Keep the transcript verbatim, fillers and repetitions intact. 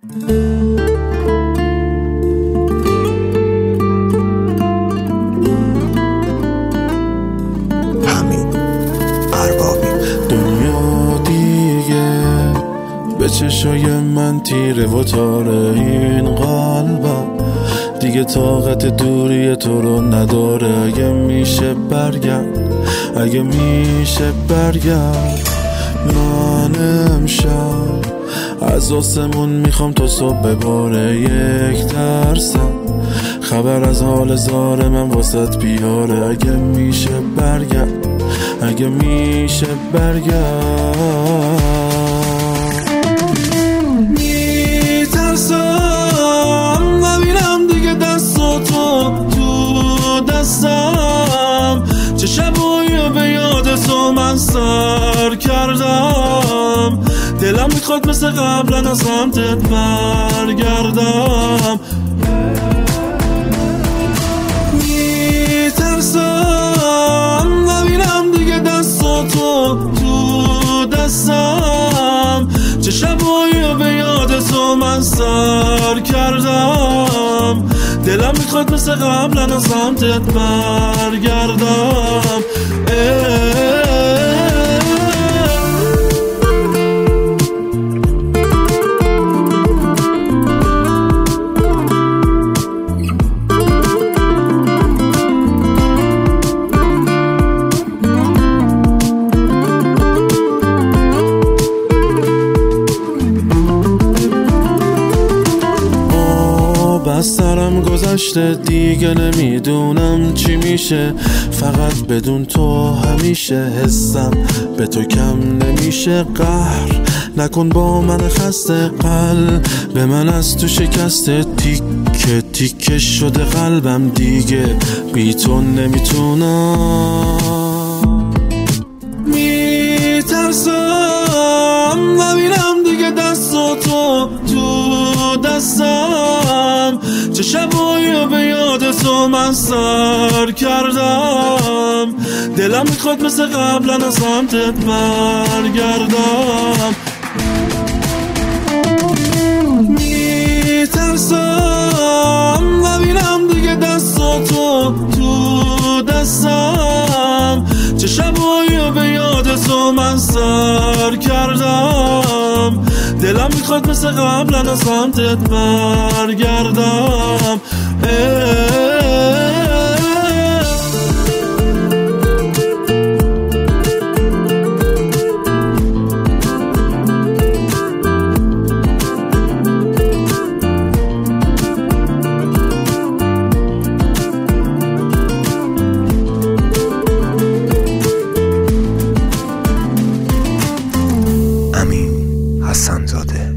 به چشای من تیره و تاره این قلبم دیگه طاقت دوری تو رو نداره. اگه میشه برگرد، اگه میشه برگرد. من امشب از آسمون میخوام تو صبح بباره یک درصد خبر از حال زار من واسط بیاره. اگه میشه برگرد، اگه میشه برگرد. چه شبایی به یاد تو من سر کردم، دلم میخواد مثل قبلا از سمتت برگردم. میترسم نبینم دیگه دستاتو تو دستم، چه شبایی به یاد تو من سر کردم، دلم میخواد مثل قبلا از سمتت برگردم. از سرم گذشته دیگه نمیدونم چی میشه، فقط بدون تو همیشه حسم به تو کم نمیشه. قهر نکن با من خسته، قلب به من از تو شکسته، تیکه تیکه شده قلبم دیگه بی تو نمیتونم. میترسم نبینم دیگه دستاتو تو دستم، چه شبایی به یاد تو من سر کردم، دلم میخواد مثل قبلا از سمتت برگردم. میترسم نبینم دیگه دستاتو تو دستم، چه شبایی به یاد تو من سر کردم، دلم میخواد مثل قبلا از سمتت برگردم. امین حسن‌زاده.